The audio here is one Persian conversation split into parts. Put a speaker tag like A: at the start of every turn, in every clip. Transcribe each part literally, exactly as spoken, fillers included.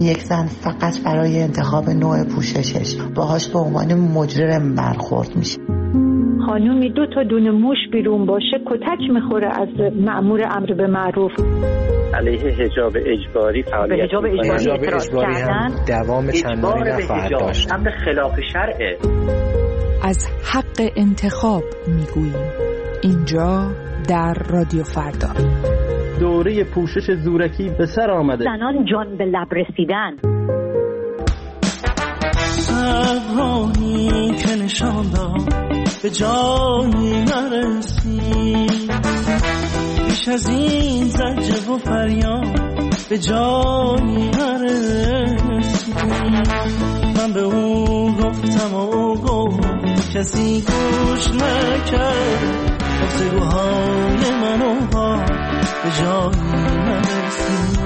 A: یک زن فقط برای انتخاب نوع پوششش باهاش به عنوان مجرم برخورد میشه.
B: خانومی دو تا دونه موش بیرون باشه کتک میخوره از مأمور امر به معروف.
C: علیه حجاب اجباری فعالیت
B: حجاب اجباری اعتراض کردن،
D: دوام چندانی نخواهد داشت.
C: امر خلاف شرعه.
E: از حق انتخاب میگوییم اینجا در رادیو فردا.
F: دوره پوشش زورکی به سر آمده.
B: زنان جان به لب رسیدن.
G: صبرانی که نشان داد به جایی نرسید، بیش از این زجر و فریاد به جایی نرسید. من به اون گفتم و او گفت، کسی گوش نکرد. گفتگوهای من و با به جایی نرسید.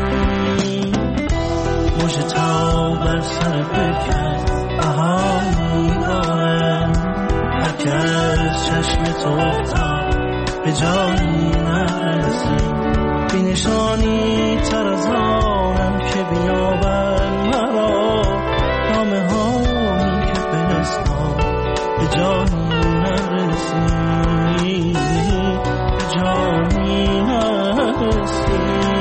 G: موج تا بر سر بکرد بهایی دارم، هر کس چشم تو افتاد به جایی نرسید. بی نشانی تر از آنم که بیابن مرا، نامه هایی که فرستاد به جایی نرسید، به جایی نرسید.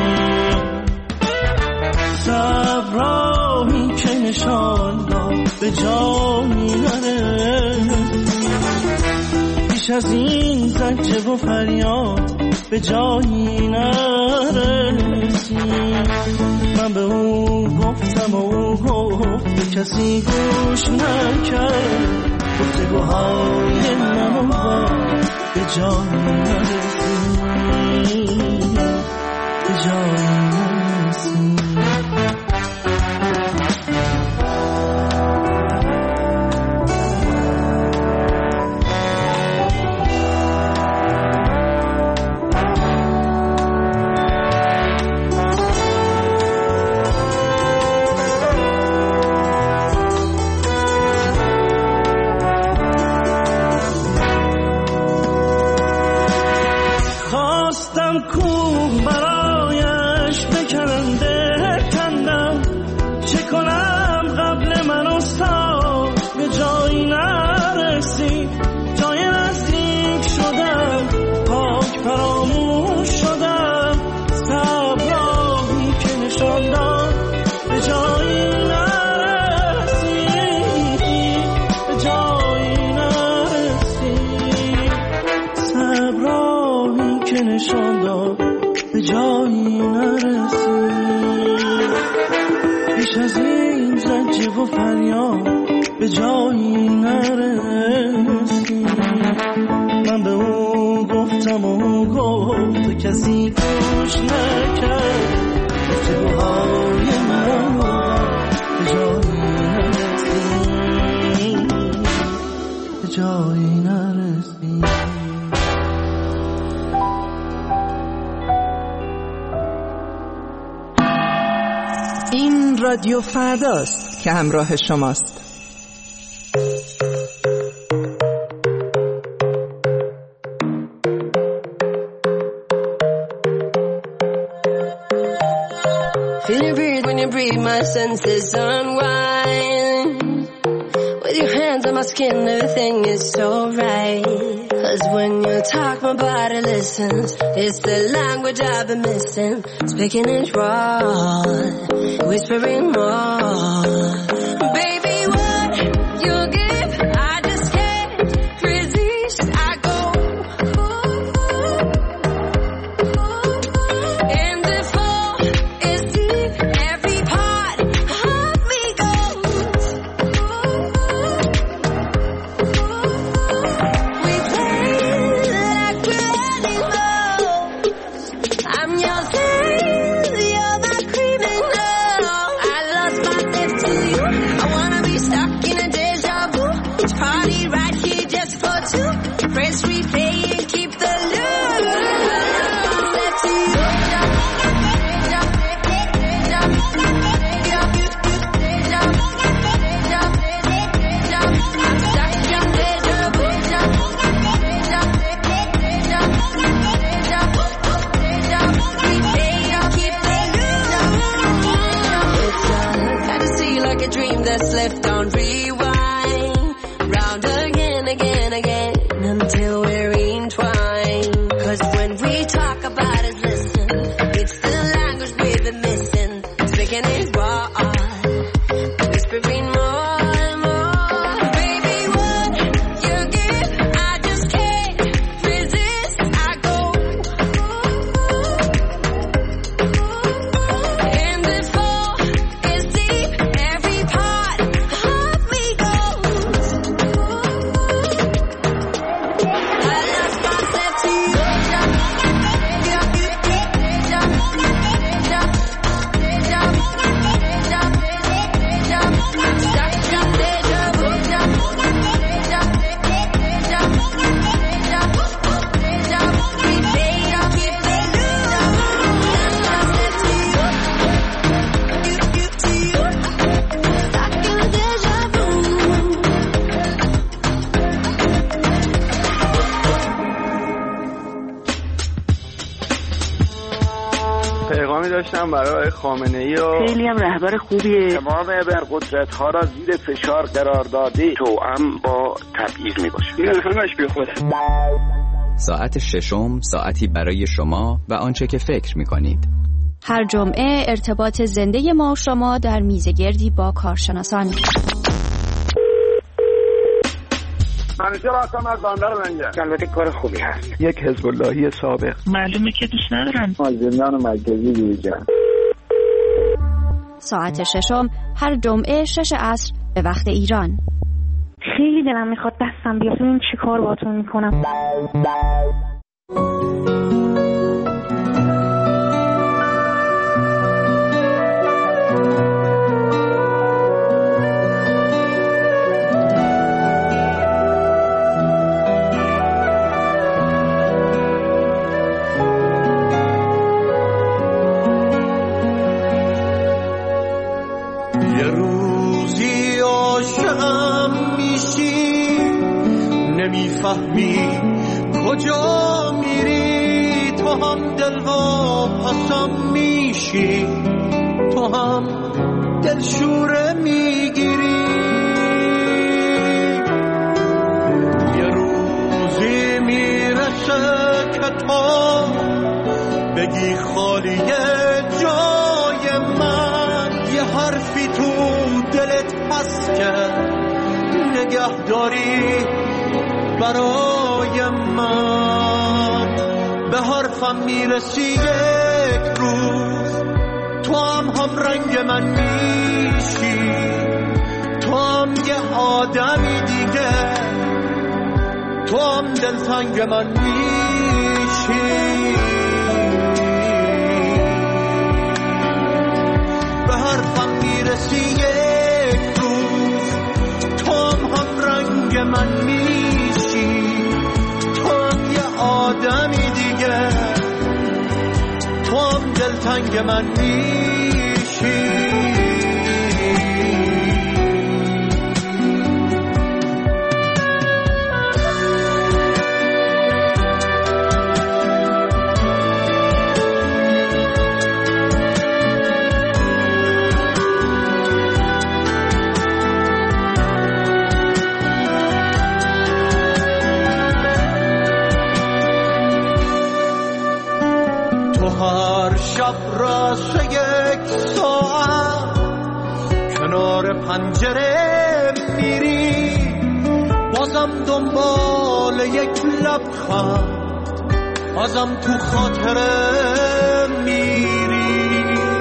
G: صبرایی که نشان داد به جایی نرسید، بیش از این زجر و فریاد به جایی نرسید. من به او گفتم و او گفت، به کسی گوش نکرد. گفتگوهای من و با به جایی نرسید، به جایی نرسید. به جایی نرسید. من به او گفتم و او گفت، کسی گوش نکرد. گفتگوهای من به جایی نرسید، به جایی نرسید.
E: این رادیو فرداست که همراه شماست.
H: Feel you breathe when you breathe, my senses unwind. With your hands on my skin, everything is so right. Cause when you talk, my body listens. It's the language I've been missing. Speaking is raw, whispering more. Baby, what you give, I just can't resist. I go, and the fall is deep. Every part of me goes. We play like we're animals. I'm your saint, you're my criminal. I lost my a dream that's left on rewind. Round again, again, again, until we're entwined. Cause when we talk about it, listen, it's the language we've been missing. Speaking is raw, whispering more and more. Baby, what you give, I just can't resist. I go, and this fall is deep. Every part of me goes. I lost myself to you.
I: پیغامی داشتم برای خامنه‌ای و
J: خیلی هم رهبر خوبیه.
K: تمام ابرقدرت‌ها را زیر فشار قرار داده توأم با تبعیض میباشه.
I: این همش بیخوده.
L: ساعت ششم، ساعتی برای شما و آنچه که فکر می‌کنید.
M: هر جمعه ارتباط زنده ما و شما در میزگردی با کارشناسان.
K: منیژه راستم از باندر لنگه. البته کار خوبی هست.
F: یک حزب اللهی سابق.
J: معلومه که دوست ندارن.
K: زندان مرکزی بیرجن.
M: ساعت ششم هر جمعه شش عصر به وقت ایران.
B: خیلی دلم میخواد دستم بیاد این چی کار باتون میکنم.
G: نمیفهمی کجا میری، تو هم دل و پسم میشی، تو هم دلشوره میگیری. یه روزی میرسه که تو بگی خالیه جای من، یه حرفی تو دلت هست که نگه داری برای من. به حرفم میرسی یک روز، تو هم هم رنگ من میشی، تو هم یه آدمی دیگه، تو هم دلتنگ من میشی. به حرفم میرسی یک روز، تو هم هم رنگ من میشی، تو هم یه آدمی دیگه، تو هم دلتنگ من میشی. هر شب راست یک ساعت کنار پنجره میری، بازم دنبال یک لبخند، بازم تو خاطره میری.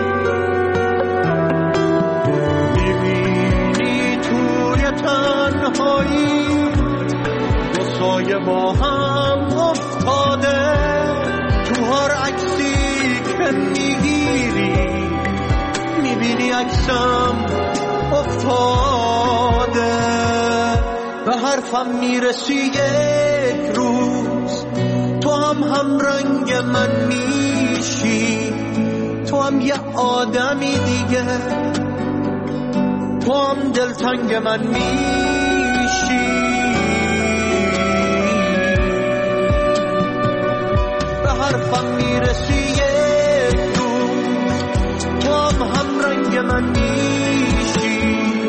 G: میبینی توی تنهایی دو سایه با هم افتاده، تو هر عکسی که میگیری میبینی عکسم افتاده. به حرفم میرسی یک روز، تو هم هم رنگ من میشی، تو هم یه آدمی دیگه، تو هم دلتنگ من میشی. به حرفم میرسی یک روز، تو هم هم رنگ من میشی،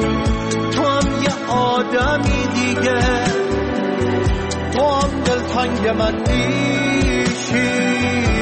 G: دمی دیگه تو هم دلتنگ من میشی.